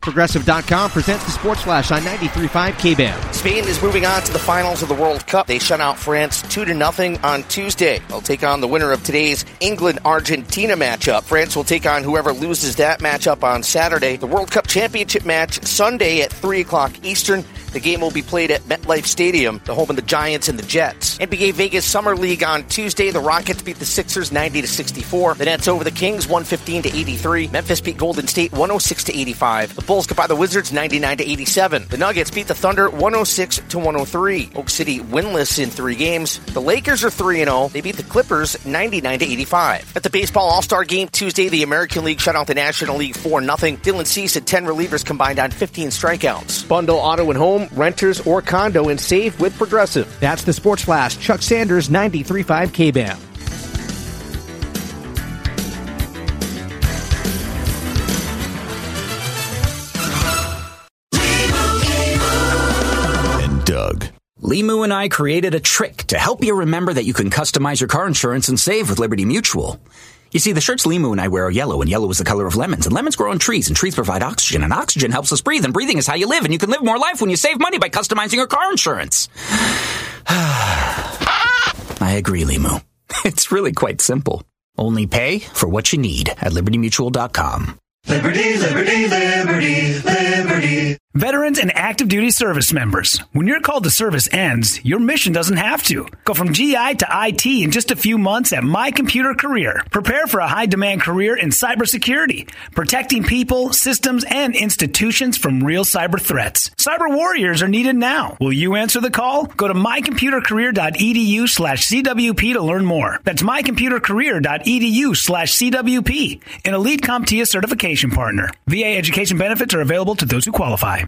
Progressive.com presents the Sports Flash on 93.5 KBAM. Spain is moving on to the finals of the World Cup. They shut out France 2-0 on Tuesday. They'll take on the winner of today's England-Argentina matchup. France will take on whoever loses that matchup on Saturday. The World Cup Championship match Sunday at 3 o'clock Eastern. The game will be played at MetLife Stadium, the home of the Giants and the Jets. NBA Vegas Summer League on Tuesday. The Rockets beat the Sixers 90-64. The Nets over the Kings 115-83. Memphis beat Golden State 106-85. The Bulls got by the Wizards 99-87. The Nuggets beat the Thunder 106-103. Oak City winless in 3 games. The Lakers are 3-0. They beat the Clippers 99-85. At the Baseball All-Star Game Tuesday, the American League shut out the National League 4-0. Dylan Cease had 10 relievers combined on 15 strikeouts. Bundle auto and home, renters, or condo and save with Progressive. That's the Sports Flash. Chuck Sanders, 93.5 KBAM. And Doug. Limu and I created a trick to help you remember that you can customize your car insurance and save with Liberty Mutual. You see, the shirts Limu and I wear are yellow, and yellow is the color of lemons, and lemons grow on trees, and trees provide oxygen, and oxygen helps us breathe, and breathing is how you live, and you can live more life when you save money by customizing your car insurance. I agree, Limu. It's really quite simple. Only pay for what you need at LibertyMutual.com. Liberty, liberty, liberty, liberty. Veterans and active duty service members. When your call to service ends, your mission doesn't have to. Go from GI to IT in just a few months at My Computer Career. Prepare for a high-demand career in cybersecurity, protecting people, systems, and institutions from real cyber threats. Cyber warriors are needed now. Will you answer the call? Go to mycomputercareer.edu/CWP to learn more. That's mycomputercareer.edu/CWP. An elite CompTIA certification partner. VA education benefits are available to those who qualify.